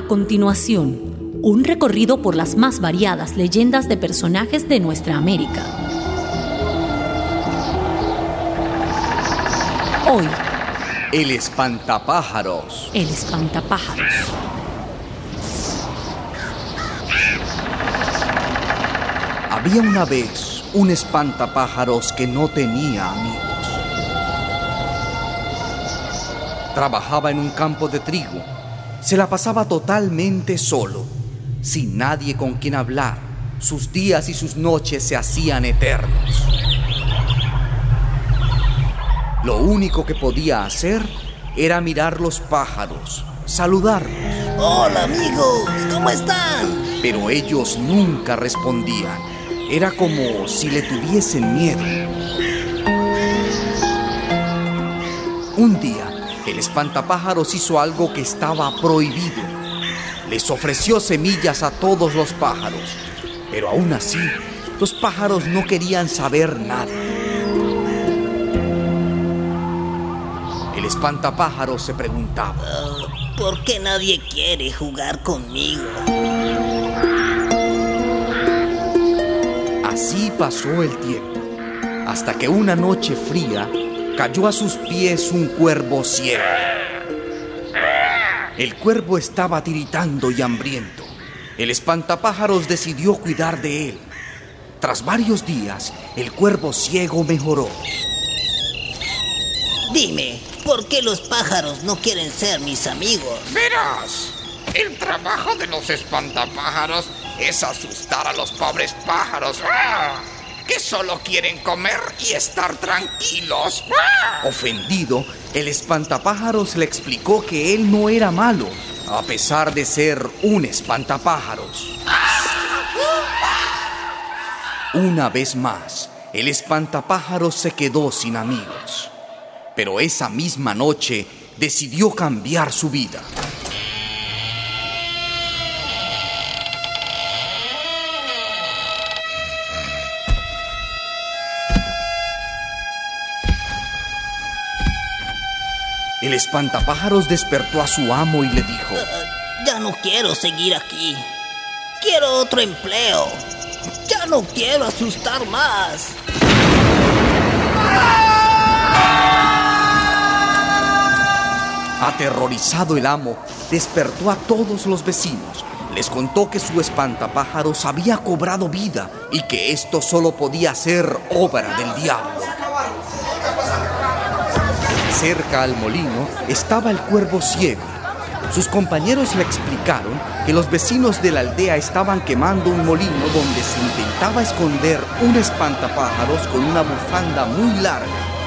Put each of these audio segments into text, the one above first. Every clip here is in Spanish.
A continuación, un recorrido por las más variadas leyendas de personajes de nuestra América. Hoy, el espantapájaros. el espantapájaros. Había una vez un espantapájaros que no tenía amigos. Trabajaba en un campo de trigo. Se la pasaba totalmente solo, sin nadie con quien hablar. Sus días y sus noches se hacían eternos. Lo único que podía hacer era mirar los pájaros, saludarlos. Hola amigos, ¿cómo están? Pero ellos nunca respondían. Era como si le tuviesen miedo. Un día, el espantapájaros hizo algo que estaba prohibido. Les ofreció semillas a todos los pájaros, pero aún así, los pájaros no querían saber nada. El espantapájaros se preguntaba: ¿Por qué nadie quiere jugar conmigo? Así pasó el tiempo, hasta que una noche fría cayó a sus pies un cuervo ciego. El cuervo estaba tiritando y hambriento. El espantapájaros decidió cuidar de él. Tras varios días, el cuervo ciego mejoró. Dime, ¿por qué los pájaros no quieren ser mis amigos? Verás, el trabajo de los espantapájaros es asustar a los pobres pájaros, que solo quieren comer y estar tranquilos. Ofendido, el espantapájaros le explicó que él no era malo, a pesar de ser un espantapájaros. Una vez más, el espantapájaros se quedó sin amigos. Pero esa misma noche decidió cambiar su vida. El espantapájaros despertó a su amo y le dijo: Ya no quiero seguir aquí. Quiero otro empleo. Ya no quiero asustar más. Aterrorizado el amo, despertó a todos los vecinos. Les contó que su espantapájaros había cobrado vida y que esto solo podía ser obra del diablo. Cerca al molino estaba el cuervo ciego. Sus compañeros le explicaron que los vecinos de la aldea estaban quemando un molino donde se intentaba esconder un espantapájaros con una bufanda muy larga.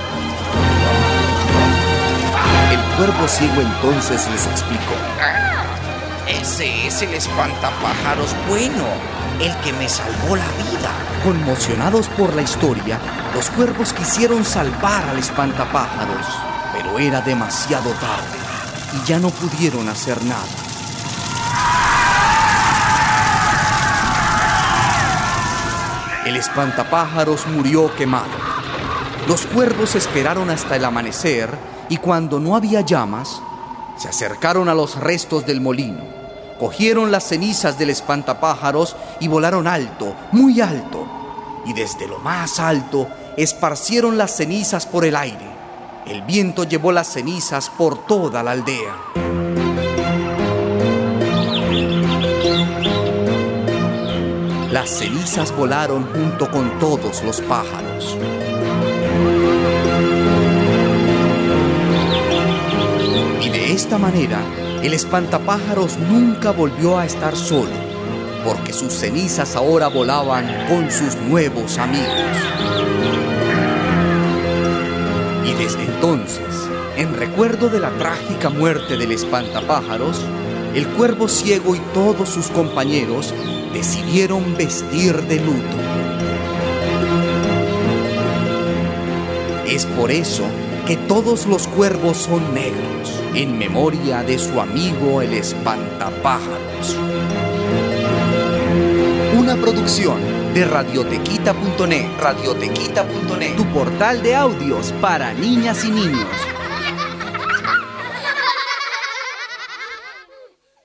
El cuervo ciego entonces les explicó: Ese es el espantapájaros bueno, el que me salvó la vida. Conmocionados por la historia, los cuervos quisieron salvar al espantapájaros, pero era demasiado tarde y ya no pudieron hacer nada. El espantapájaros murió quemado. Los cuervos esperaron hasta el amanecer y cuando no había llamas, se acercaron a los restos del molino, cogieron las cenizas del espantapájaros y volaron alto, muy alto, y desde lo más alto esparcieron las cenizas por el aire. El viento llevó las cenizas por toda la aldea. Las cenizas volaron junto con todos los pájaros. Y de esta manera, el espantapájaros nunca volvió a estar solo, porque sus cenizas ahora volaban con sus nuevos amigos. Y desde entonces, en recuerdo de la trágica muerte del espantapájaros, el cuervo ciego y todos sus compañeros decidieron vestir de luto. Es por eso que todos los cuervos son negros, en memoria de su amigo el espantapájaros. Una producción de radiotequita.net. Radiotequita.net, tu portal de audios para niñas y niños.